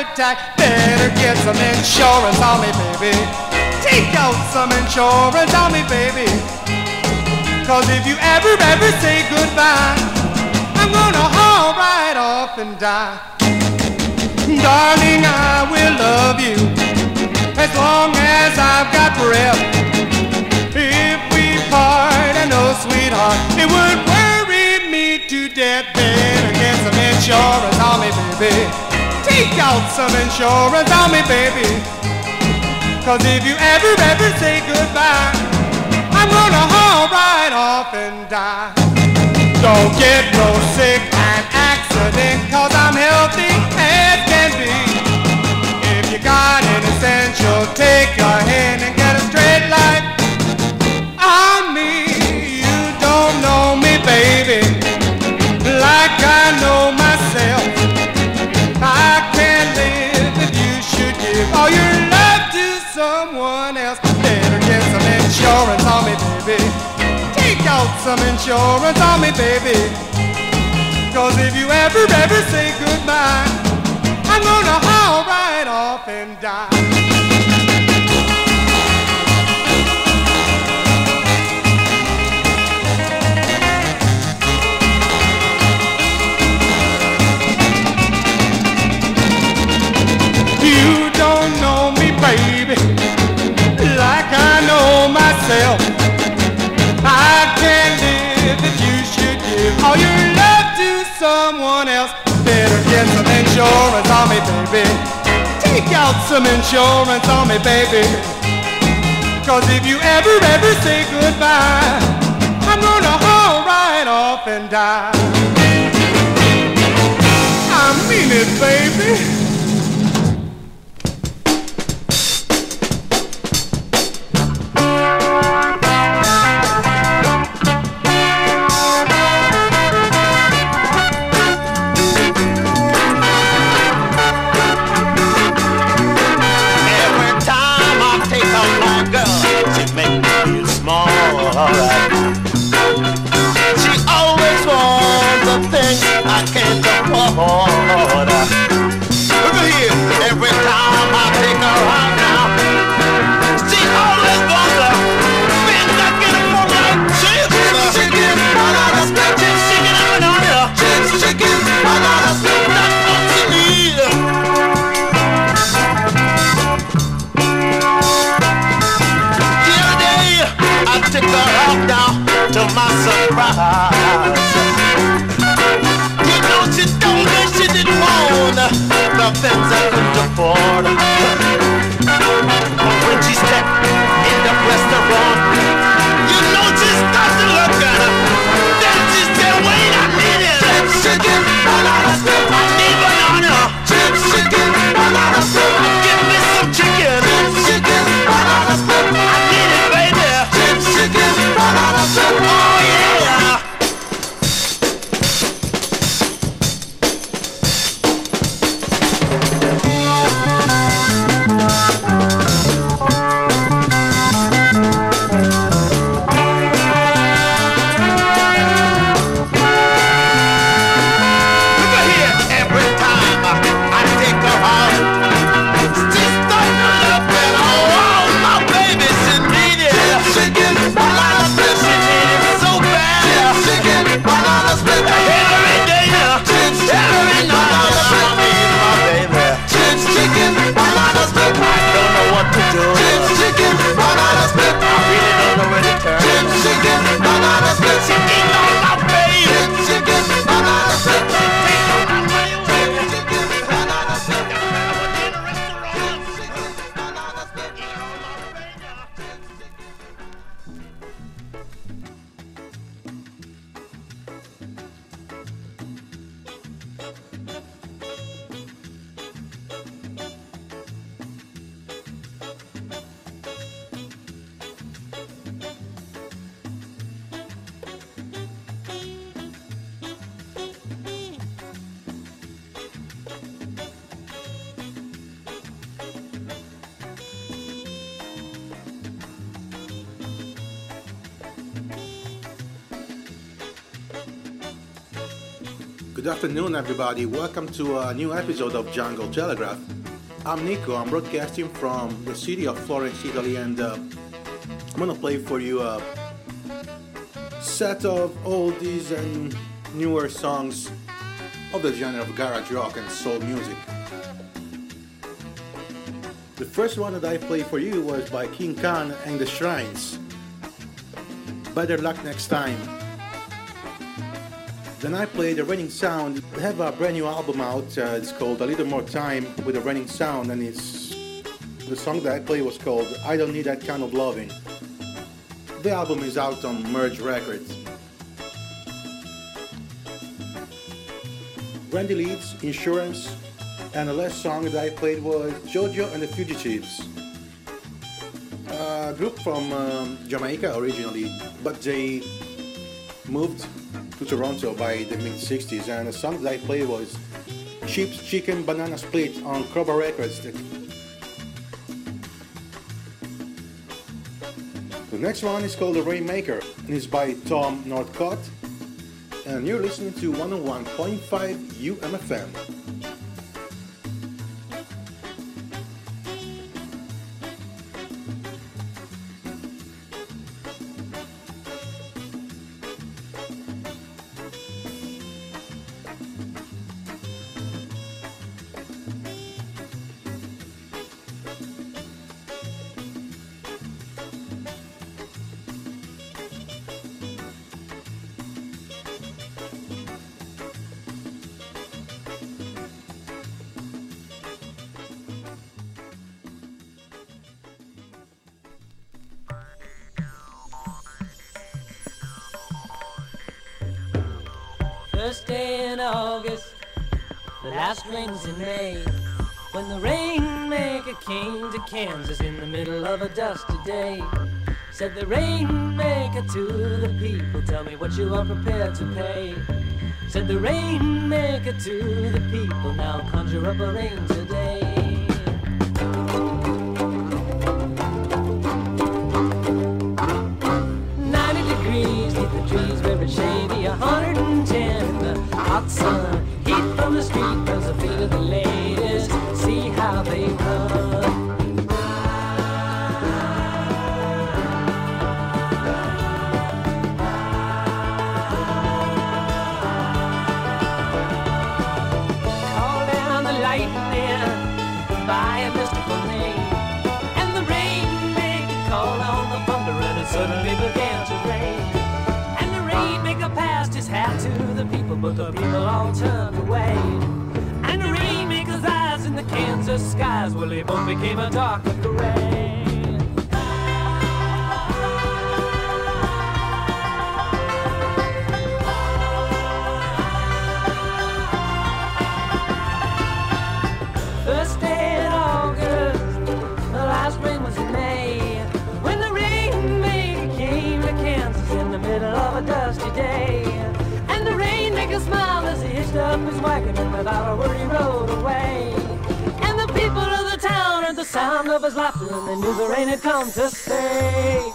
attack. Better get some insurance on me, baby. Take out some insurance on me, baby. 'Cause if you ever say goodbye, I'm gonna haul right off and die. Darling, I will love you as long as I've got breath. If we part, I know, sweetheart, it would worry me to death. Better get some insurance on me, baby. Take out some insurance on me, baby. 'Cause if you ever say goodbye, I'm gonna haul right off and die. Don't get no sick and accident, 'cause I'm healthy as can be. If you got an essential, take a hand and get a straight light on me. You don't know me, baby, like I know myself. I can't live if you should give all your love to someone else. Better get some insurance on me, baby. Take out some insurance on me, baby. 'Cause if you ever say goodbye, I'm gonna haul right off and die. You don't know me, baby, like I know myself. I can't live if you should give all your love to someone else. Better get some insurance on me, baby. Take out some insurance on me, baby. 'Cause if you ever say goodbye, I'm gonna haul right off and die. I mean it, baby. She always wants the things I can't afford. Look at here, every time I take her out now, she always wants the things I can't afford. Like chips, chicken, banana split, chips, chicken, and banana, chips, chicken, banana split. That's what she needs. The other day, I took her out now. To my surprise, you know she told me she didn't want the things I couldn't afford. But when she stepped in the restaurant, you know she started to look at her. Then she said, wait a minute. Chips, chicken, banana split. I need banana. Chips, chicken, banana split. Give me some chicken. Chips, chicken, banana split. I need it, baby. Chips, chicken, banana split. Oh yeah. Good afternoon, everybody. Welcome to a new episode of Jungle Telegraph. I'm Nico. I'm broadcasting from the city of Florence, Italy, and I'm gonna play for you a set of oldies and newer songs of the genre of garage rock and soul music. The first one that I played for you was by King Khan and the Shrines. Better Luck Next Time. Then I played The Raining Sound. They have a brand new album out. It's called A Little More Time with The Raining Sound, and the song that I played was called I Don't Need That Kind of Loving. The album is out on Merge Records. Randy Leeds, Insurance, and the last song that I played was Jojo and the Fugitives. A group from Jamaica originally, but they moved to Toronto by the mid-60s, and the song that I played was Chips Chicken Banana Split on Crowbar Records. The next one is called The Rainmaker, and it's by Tom Northcott, and you're listening to 101.5 UMFM. First day in August, the last rains in May, when the rainmaker came to Kansas in the middle of a dusty day. Said the rainmaker to the people, tell me what you are prepared to pay. Said the rainmaker to the people, now conjure up a rain today. 90 degrees, neath the trees where it's shady, 110 in the hot sun. Heat from the street burns the feet of the ladies, see how they run. Call down the lightning by a mystical name, and the rainmaker called on the thunder, and it suddenly began to rain. And the rainmaker passed his hat to the people, but the people all turned away. And the rainmaker's eyes in the Kansas skies, well, they both became a darker gray. First day in August, the last rain was in May, when the rainmaker came to Kansas in the middle of a dusty day. And the rainmaker smiled as he hitched up his wagon, and without a word he rode away. And the people of the town heard the sound of his laughter, and they knew the rain had come to stay.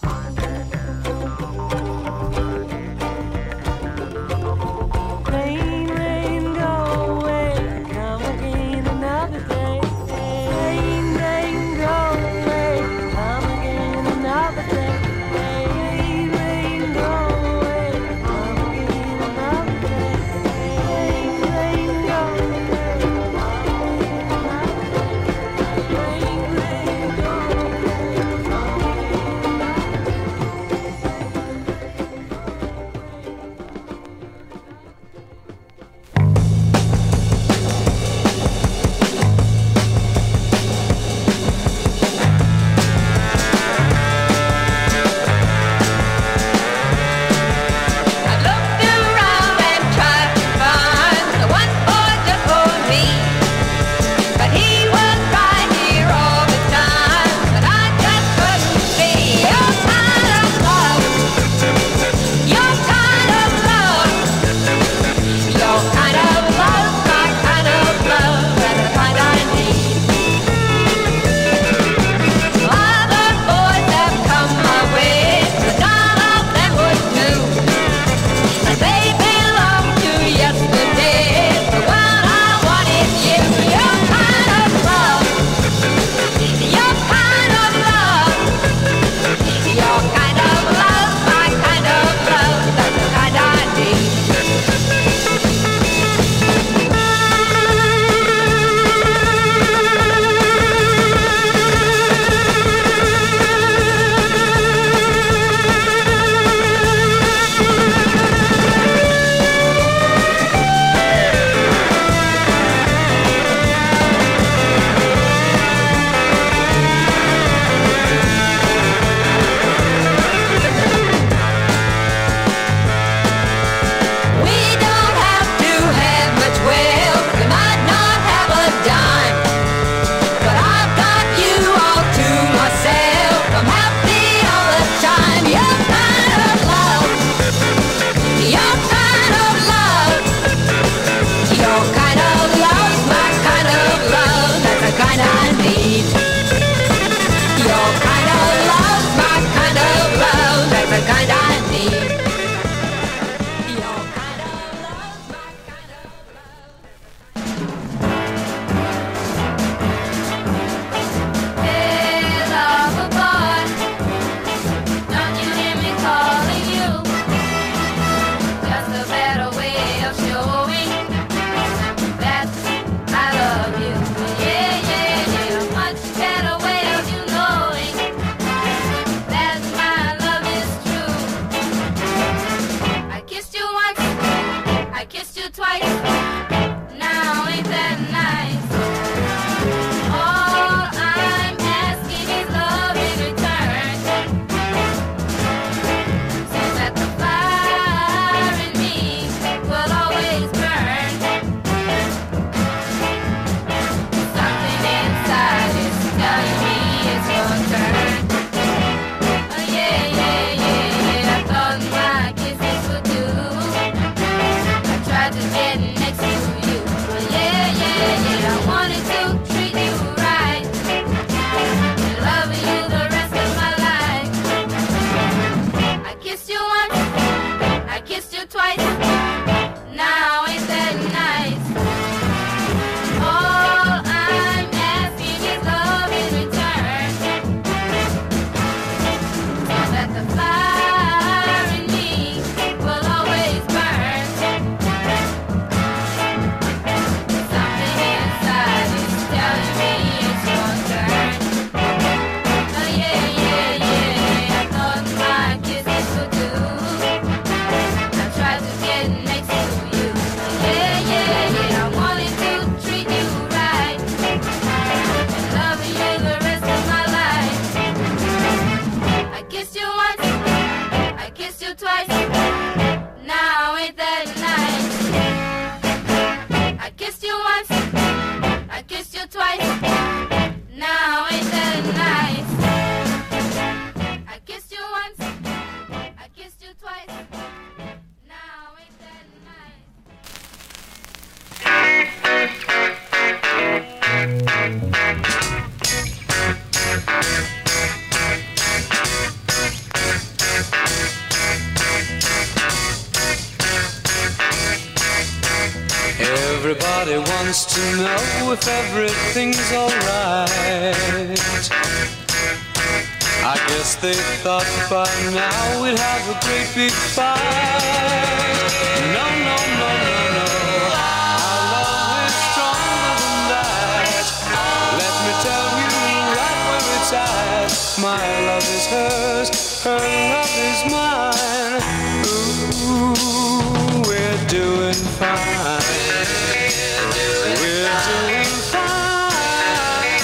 Rain, rain, go away, come again another day. Rain, rain, go away, come again another day. Rain, rain, go away, come again another day. Rain, rain, go away, come again another day. Rain, rain, go away, come again another day. just to know if everything's alright. I guess they thought by now we'd have a great big fight. No, no, no, no, no. Our love is stronger than that. Let me tell you right where it's at. My love is hers, her love is mine. Ooh, we're doing fine. We're doing fine.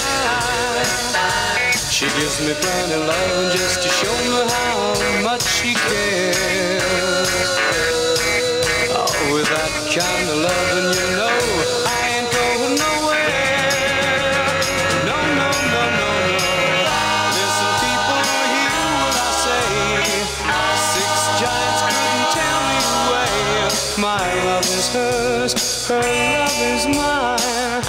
She gives me plenty of love just to show me how much she cares. Oh, with that kind of loving, you know I ain't going nowhere. No, no, no, no, no. Listen, people, hear what I say. 6 giants couldn't tear me away. My love is hers, her love is mine.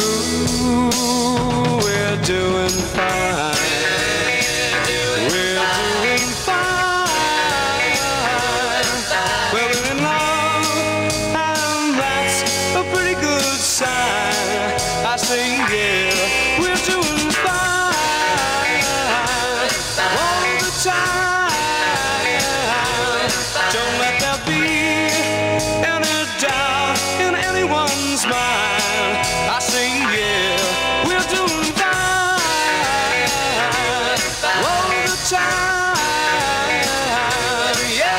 Ooh, we're doing fine. We're doing fine. Well, we're in love, and that's a pretty good sign. I say, yeah, we're doing fine all the time. Don't let there be any doubt in anyone's mind. I say, yeah, we're doing fine all the time. Yeah.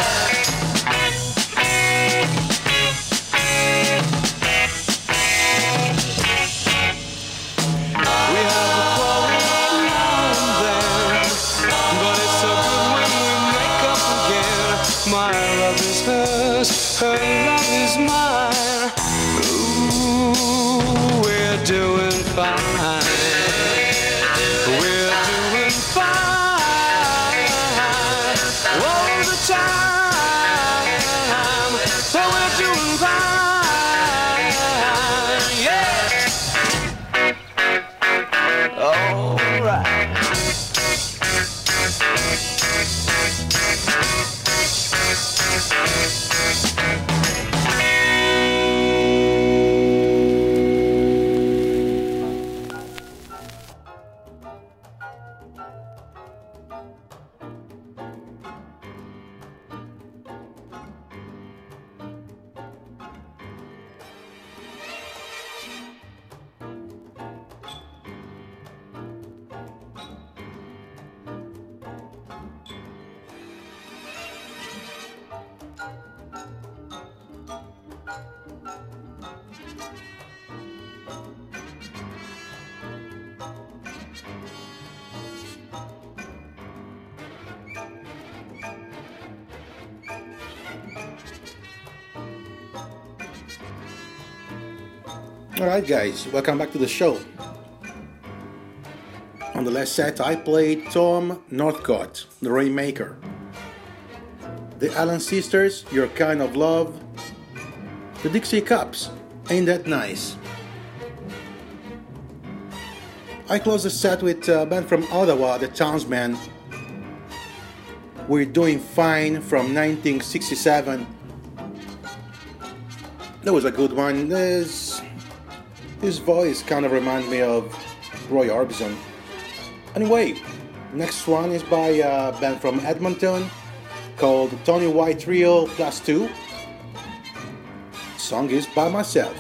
We have a quarrel now and then, but it's so good when we make up again. My love is hers, her love is mine. Ooh, we're doing fine. We're doing fine all the time. So we're doing fine. Yeah. All right. Alright guys, welcome back to the show. On the last set I played Tom Northcott, the Rainmaker. The Allen Sisters, Your Kind of Love. The Dixie Cups, Ain't That Nice. I closed the set with a band from Ottawa, the Townsmen. We're Doing Fine from 1967. That was a good one. His voice kind of reminds me of Roy Orbison. Anyway, next one is by a band from Edmonton called Tony White Trio Plus 2. Song is By Myself.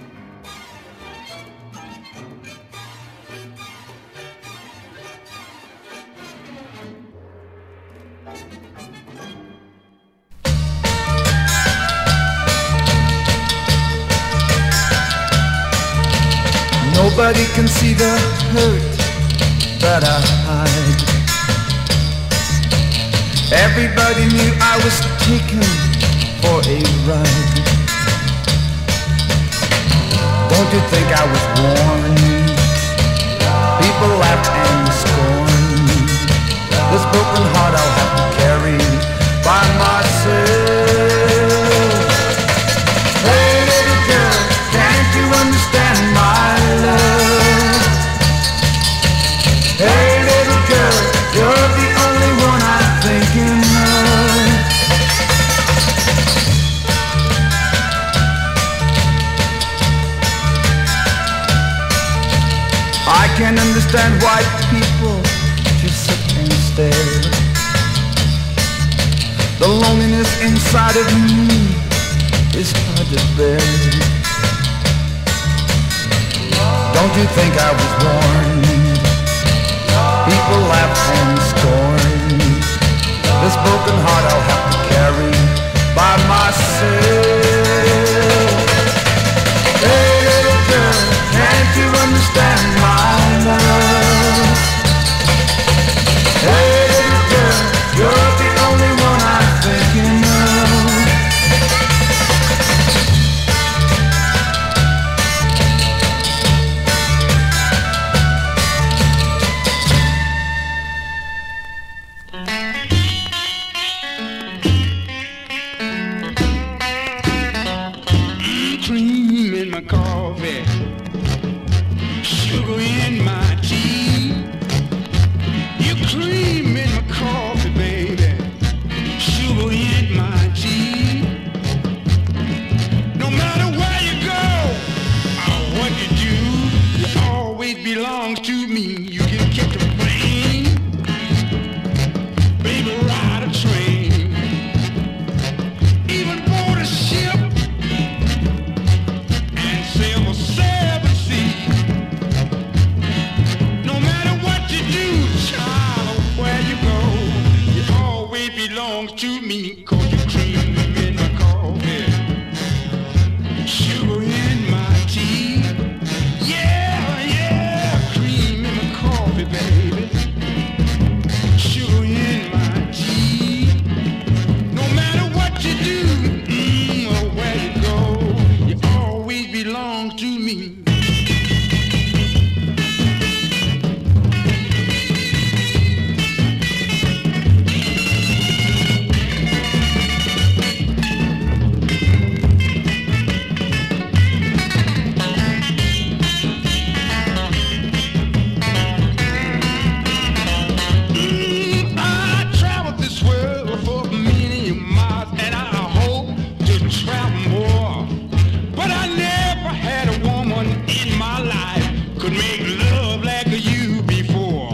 Nobody can see the hurt that I hide. Everybody knew I was taken for a ride. Don't you think I was warned? People laughed and scorned. This broken heart I'll have to carry by myself. Hey little girl, can't you understand my love? Hey little girl, you're the only one I'm thinking of. I can't understand why people just sit and stare. The loneliness inside of me is hard to bear. Don't you think I was warned? People laugh and scorn. This broken heart I'll have to carry by myself. Hey little girl, can't you understand my love? Hey little girl, you're the only one I'm thinking of. Cream in my coffee, sugar in my tea. You cream in my coffee, baby, sugar in my tea. No matter where you go or what you do, you always belongs to me. You can catch a plane, baby, ride a train, even board a ship and sail a seven seas. No matter what you do, child, or where you go, it always belongs to me. 'Cause you cream in my coffee, sugar in my tea. Yeah, yeah, cream in my coffee, baby, sugar in my tea. No matter what you do, or where you go, you always belong to me. I traveled this world for many miles, and I hope to travel more. But I never had a woman in my life could make love like you before.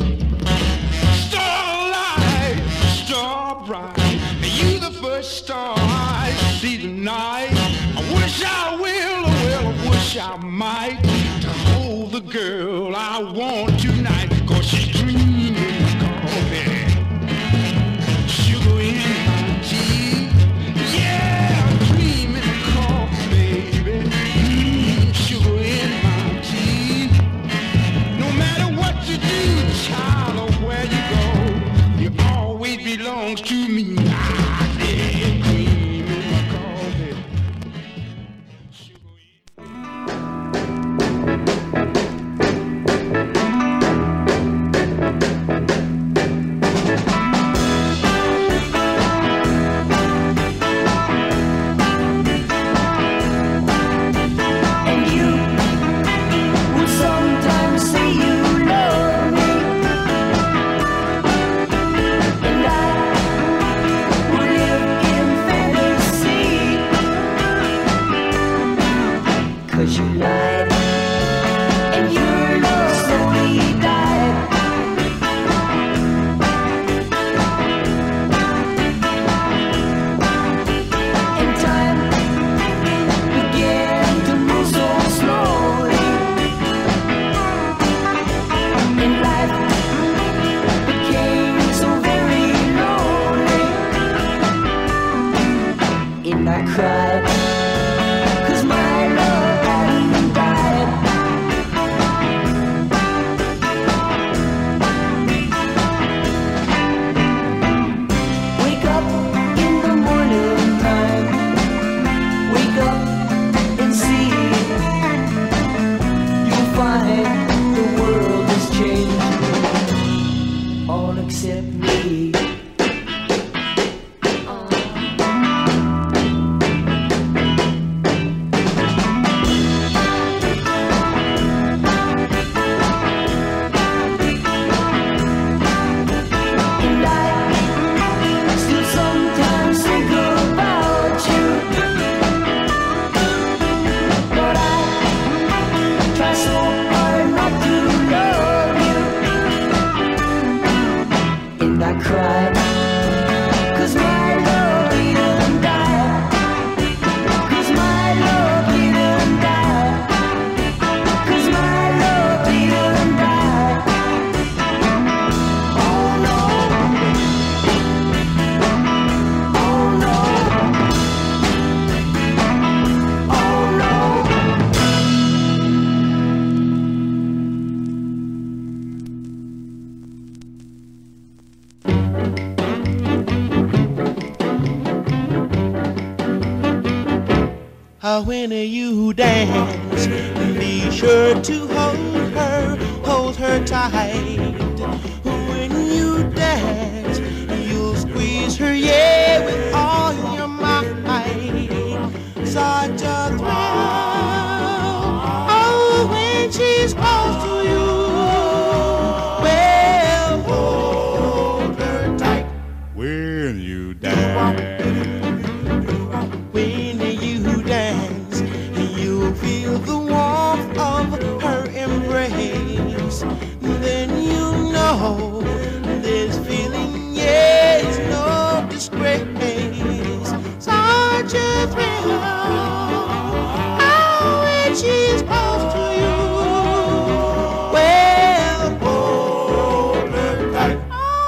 Starlight, star bright, you the first star I see tonight. I wish I will, oh well, I wish I might, to hold the girl I want tonight. 'Cause she's dreaming coffee, sugar in my tea. Yeah, cream in my coffee, baby, sugar in my tea. No matter what you do, child, or where you go, you always belongs to me. Yeah, cream in my coffee, sugar in. And you will sometimes say you love me, and I will live in fantasy. 'Cause you lied, and your love slowly died. And time began to move so slowly, and life became so very lonely. And I cried, 'cause my love hadn't died. Wake up in the morning time, wake up and see. You'll find the world has changed, all except me. And I still sometimes think about you, but I try so hard not to when you dance, be sure to hold her tight. When you dance, you'll squeeze her, yeah, with all your might. Such a thrill, oh, when she's close to you. Well, hold her tight. When you dance. When you dance, you feel the warmth of her embrace. Then you know this feeling, yeah, is no disgrace. Such a thrill, oh, when she's close to you. Well, hold her tight.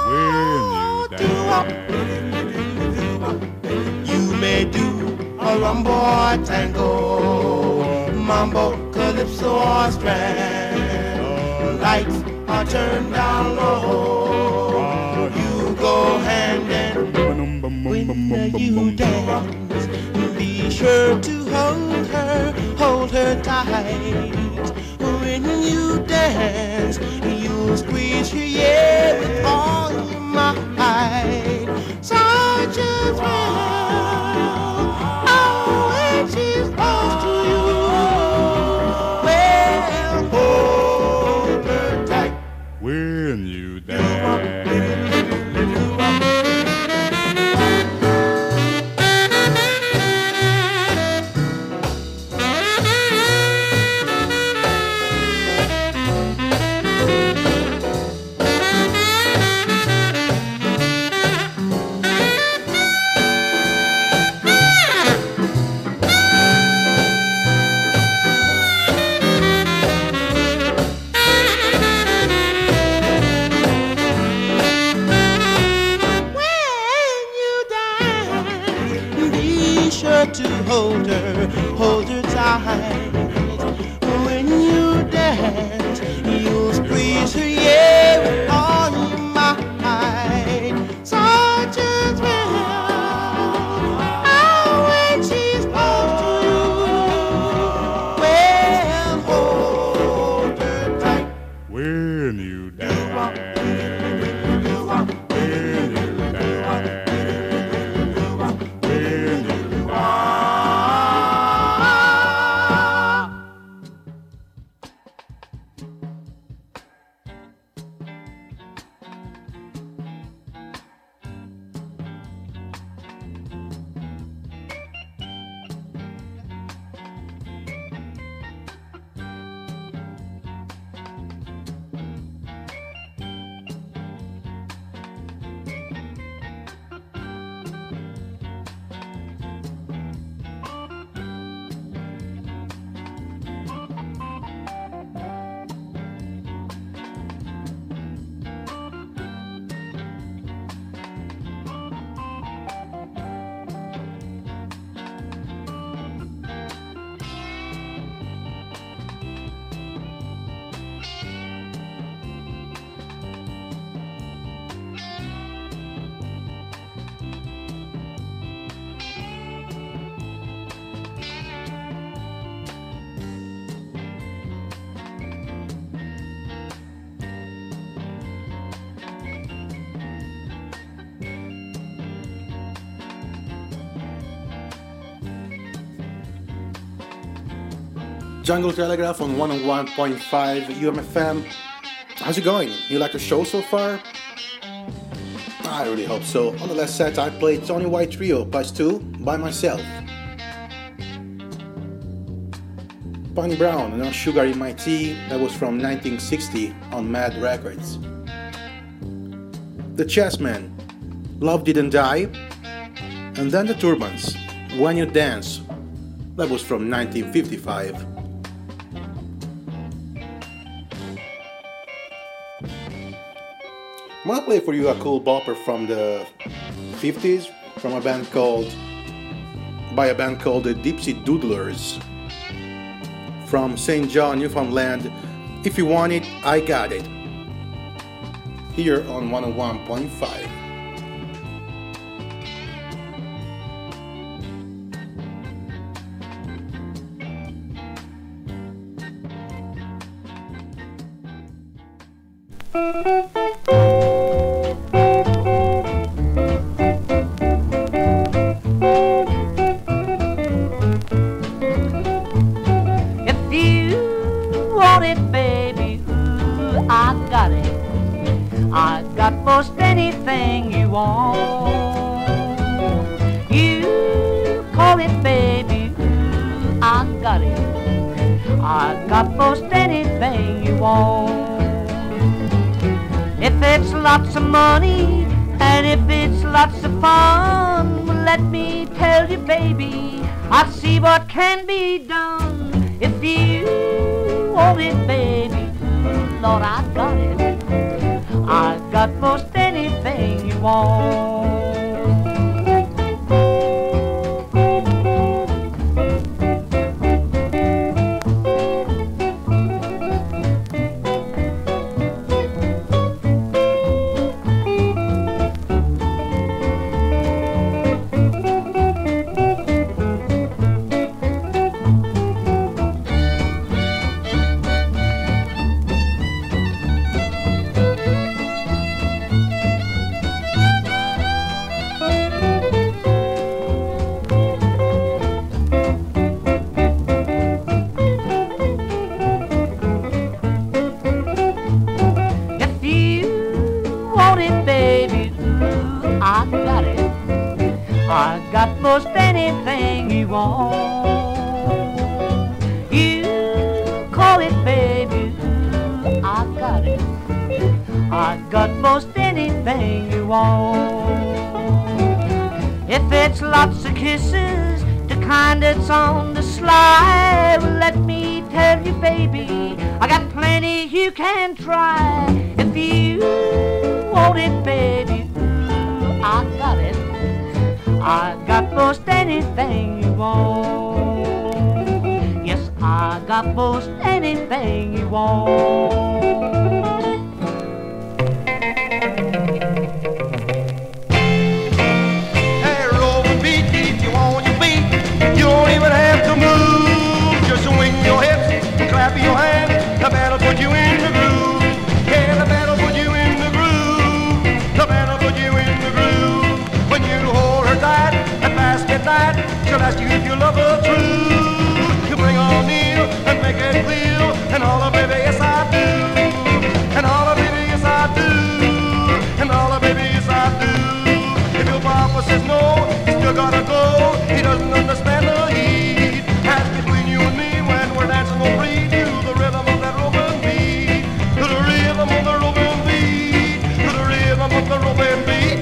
You may do a rumbo or tango, mambo, calypso or strand. Lights are turned down low. You go hand in when you dance. Be sure to hold her tight. When you dance, you'll squeeze her, yeah, with all your might. Such a thrill, oh, when she's close to you. Well, hold her tight. When you dance. To hold her tight. When you dance, you'll squeeze her, yeah, with all your might. Such a thrill, oh, when she's close to you. Well, hold her tight. When you dance. Jungle Telegraph on 101.5 UMFM. How's it going? You like the show so far? I really hope so. On the last set I played Tony White Trio +2 by myself. Bonnie Brown and Sugar in My Tea, that was from 1960 on Mad Records. The Chessmen, Love Didn't Die, and then the Turbans, When You Dance, that was from 1955. I'm gonna play for you a cool bopper from the 50s by a band called the Dipsy Doodlers from St. John, Newfoundland. If you want it, I got it. Here on 101.5. If you want it, baby, ooh, I got it. I got most anything you want. You call it, baby, ooh, I got it. I got most anything you want. If it's lots of money and if it's lots of fun, well, let me tell you, baby, I see what can be done. If you want it, baby, Lord, I got it. I got most anything you want. I got most anything you want. You call it, baby, I got it. I got most anything you want. If it's lots of kisses, the kind that's on the slide, well, let me tell you, baby, I got plenty you can try. If you want it, baby, I got it. I got most anything you want. Yes, I got most anything you want. Hey, Roman beat, if you want your beat, you don't even have to move. Just swing your hips and clap your hands. The band'll put you in the groove. Yeah, the band'll put you in the groove. The band'll put you in the groove. When you hold her tight at past midnight, she'll ask you if you love her true. You bring her near and make it clear, and all the baby, yes I do. And all the baby, yes I do. And all the baby, yes I do. If your papa says no, you still gotta go. He doesn't understand the heat. That's between you and me when we're dancing on free to the rhythm of that Roman beat. To the rhythm of the Roman beat. To the rhythm of the Roman beat.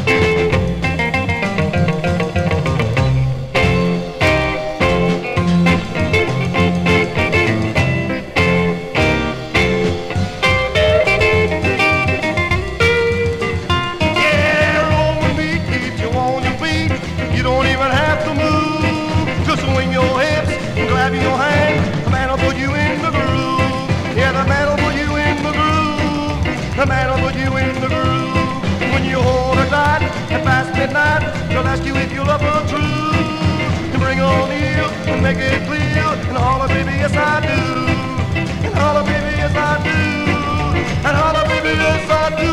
The man will put you in the groove. When you hold her tight at past midnight, she'll ask you if you love her true. To bring her near and make it clear, and holler, baby, yes I do. And holler, baby, yes I do. And holler, baby, yes I do.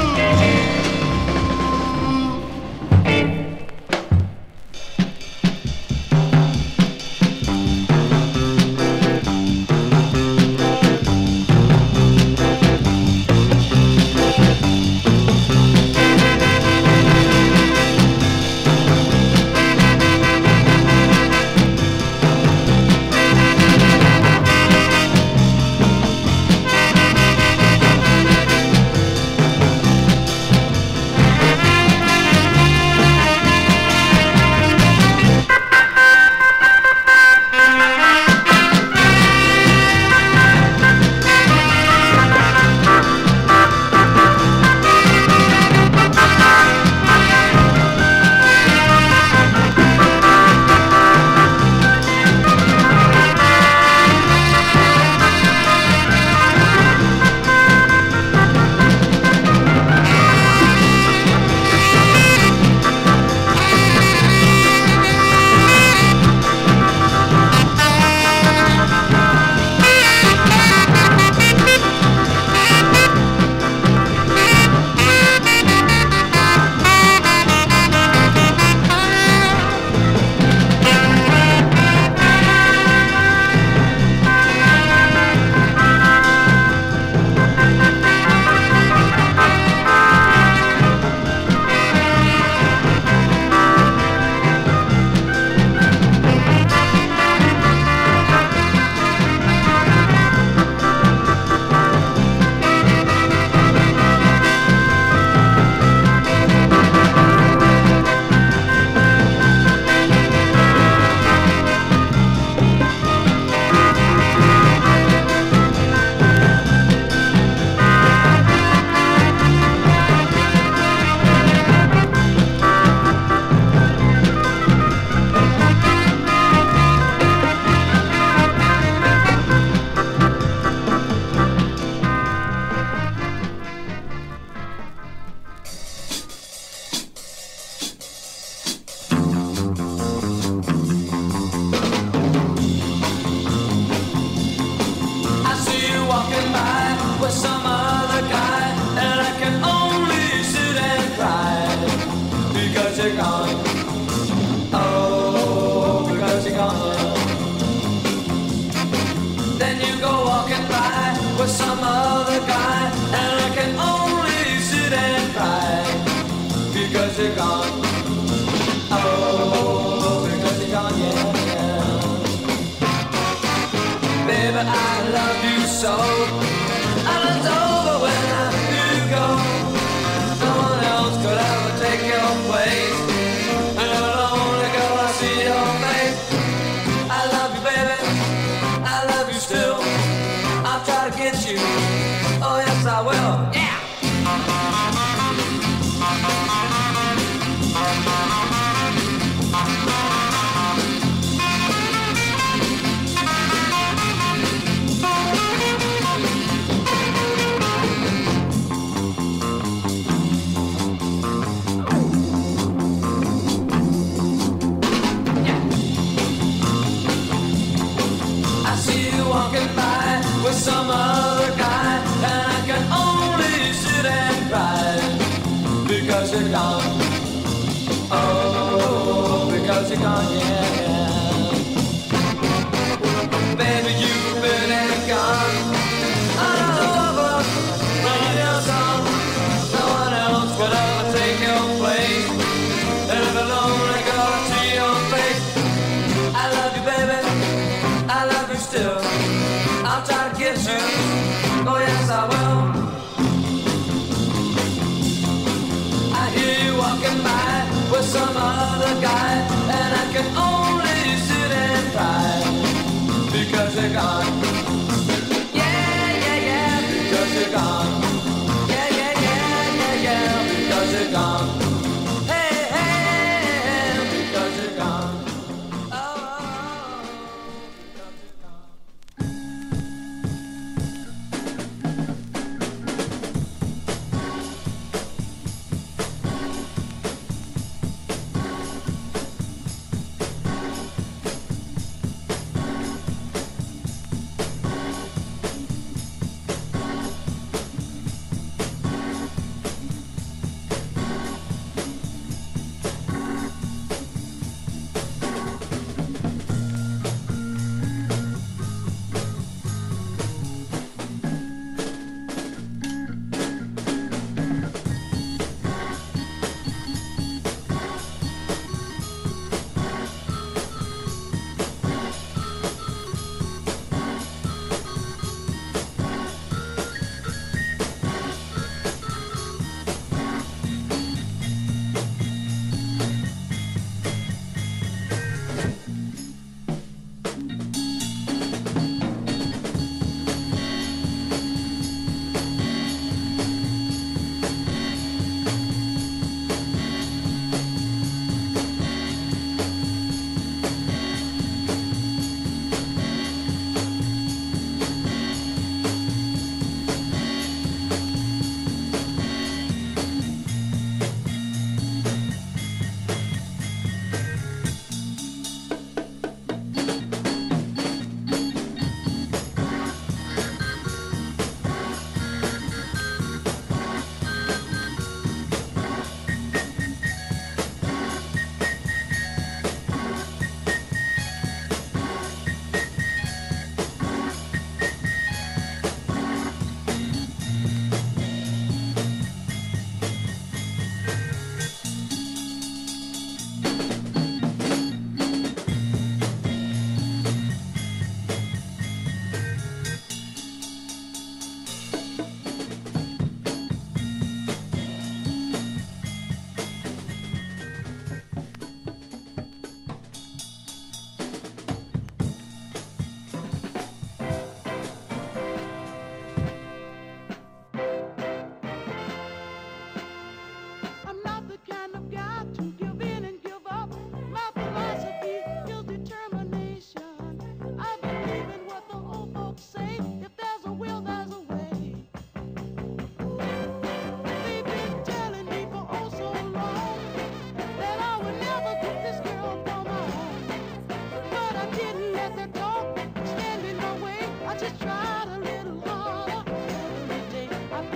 walking by with some other guy, and I can only sit and cry because you're gone. Oh, because you're gone. Then you go walking by with some other guy, and I can only sit and cry because you're gone. Oh, because you're gone, yeah. Baby, I love you so, and it's over when I do go. No one else could ever take your place, and you're the only girl I see your face. I love you, baby, I love you still. I'll try to get you, oh yes I will, yeah. Walking by with some other guy, and I can only sit and cry because you're gone. Oh, because you're gone, yeah. Baby, you've been and gone. I'm over when you're gone. No one else could ever take your place, and if alone I gotta see your face. I love you, baby, I love you still. I'll try to get you, oh yes I will. I hear you walking by with some other guy, and I can only sit and cry because you're gone. Yeah, yeah, yeah, because you're gone. Yeah, yeah, yeah, yeah, yeah, because you're gone. Hey, hey, because you're gone. Oh, because you're gone.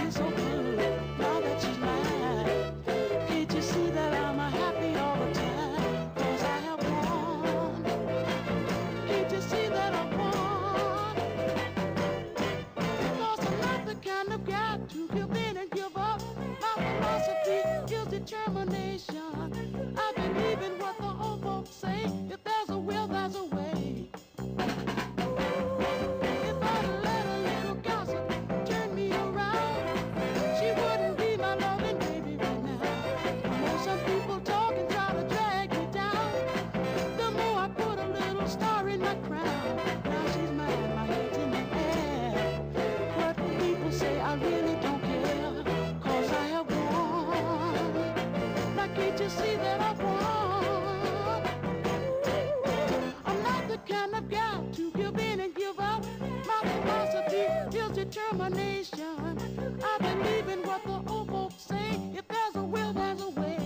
feels so good now that she's mine. Can't you see that I'm happy all the time? 'Cause I have won. Can't you see that I won? Because I'm not the kind of guy to give in and give up. My philosophy is determination. I believe in what the old folks say. If there's a will, there's a way. If I'd let a little gossip turn me around, she wouldn't be my loving baby right now. I know some people talk and try to drag me down. The more I put a little star in my crown. Now she's mine, my head's in the air. What people say, I really don't care. 'Cause I have won. Now can't you see that I've won? I'm not the kind of guy to give in and give up. My philosophy is determination. I believe in what the old folks say. If there's a will, there's a way.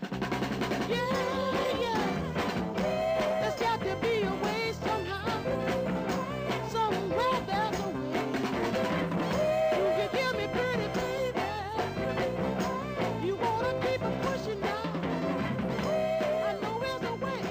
Yeah, yeah. There's got to be a way somehow. Somewhere there's a way. Do you hear me, pretty baby? You wanna keep it pushing now? I know there's a way.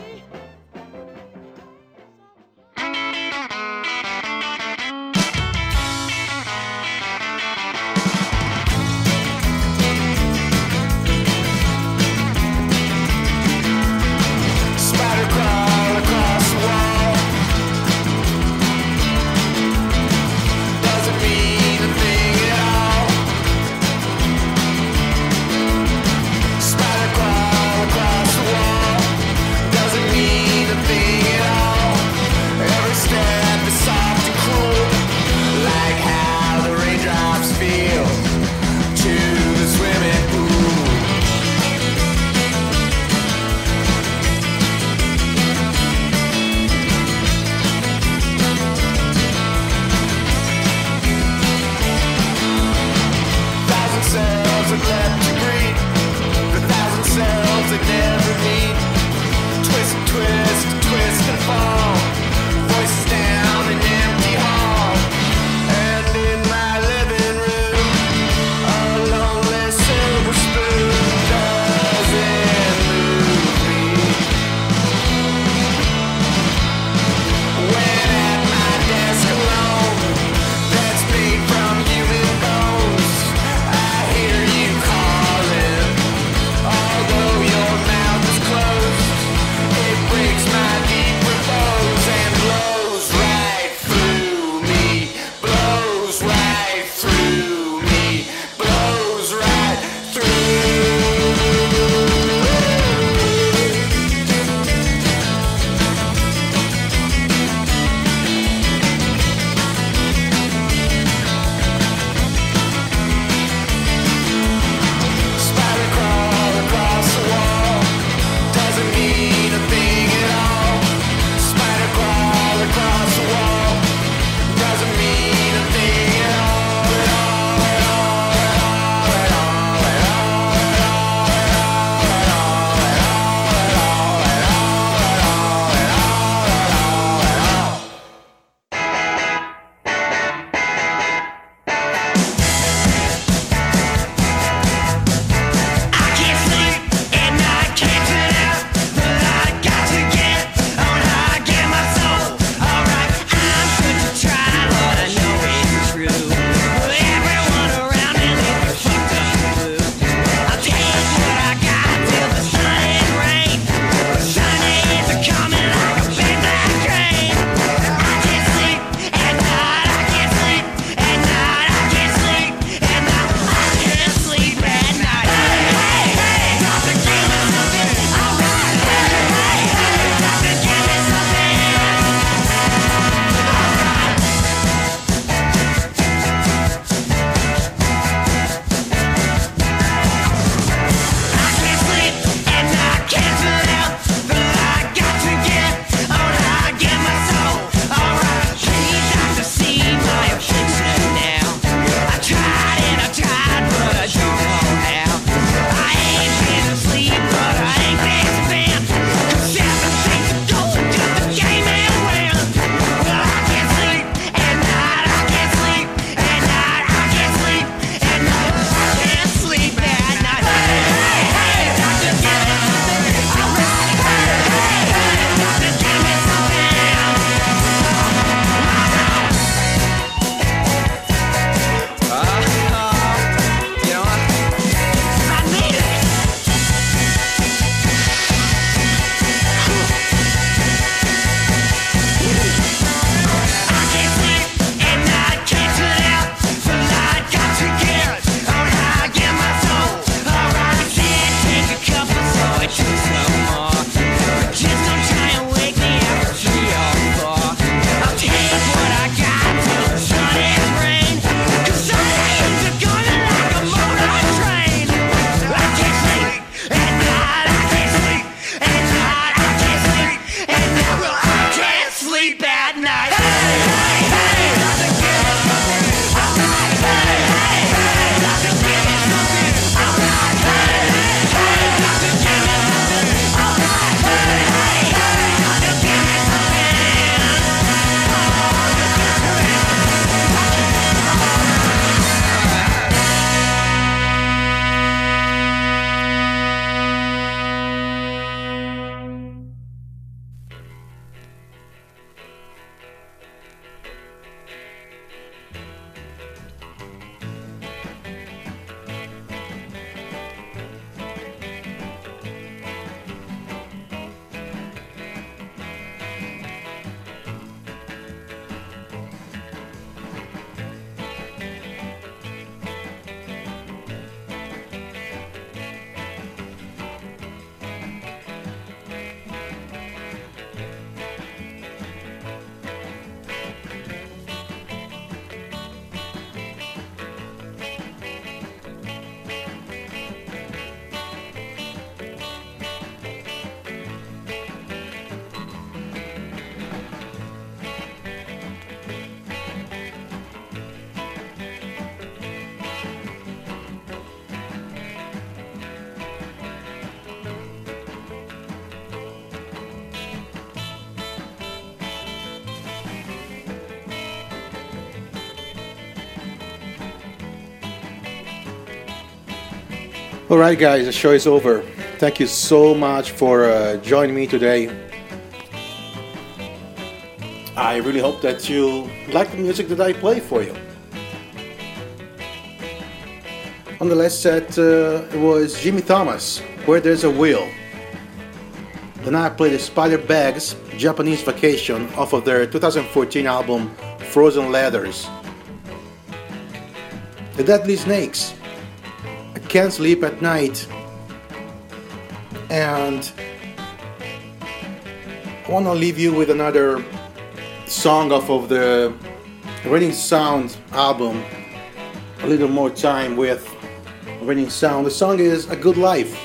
Alright guys, the show is over. Thank you so much for joining me today. I really hope that you like the music that I play for you. On the last set it was Jimmy Thomas, Where There's a Will. Then I played the Spider Bags, Japanese Vacation, off of their 2014 album Frozen Letters. The Deadly Snakes, I Can't Sleep at Night. And I want to leave you with another song off of the Raining Sound album, A Little More Time with Raining Sound. The song is A Good Life.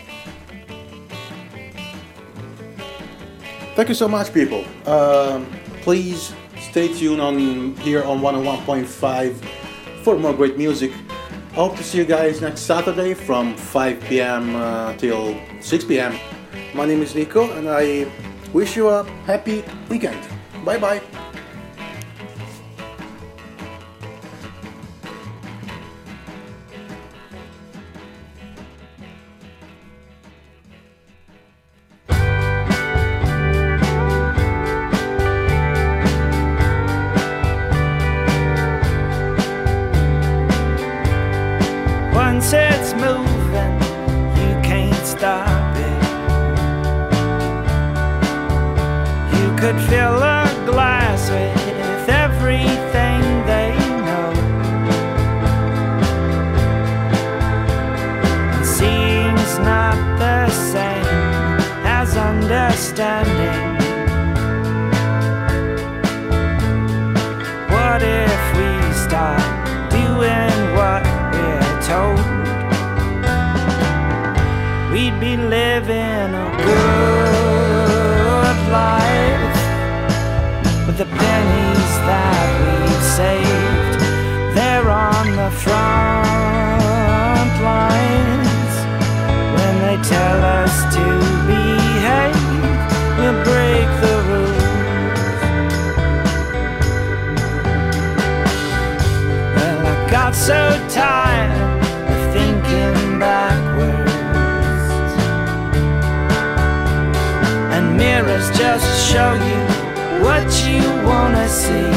Thank you so much, people. Please stay tuned on here on 101.5 for more great music. I hope to see you guys next Saturday from 5 p.m. Till 6 p.m. My name is Nico and I wish you a happy weekend. Bye bye. Once it's moving, you can't stop it. You could fill a glass with everything they know. And seeing's not the same as understanding. What if we start doing what we're told? We'd be living a good life with the pennies that we've saved. They're on the front lines. When they tell us to behave, we'll break the rules. Well, I got so tired of thinking backwards. Mirrors just show you what you wanna see.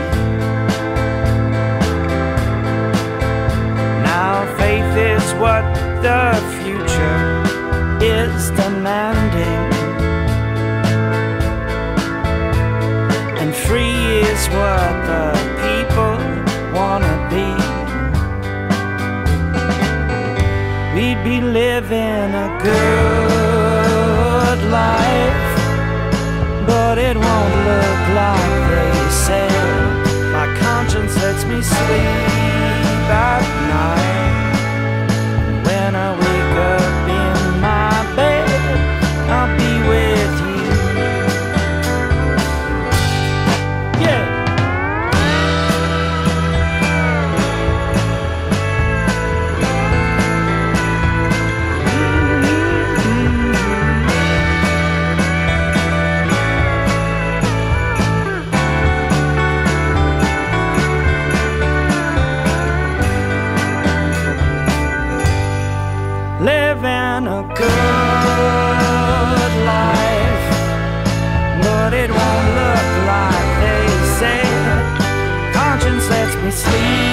Now faith is what the future is demanding, and free is what the people wanna be. We'd be living a good life, but it won't look like they said. My conscience lets me sleep at night. When I wake up in my bed, I'll be with you. Yeah. Living a good life, but it won't look like they said. Conscience lets me sleep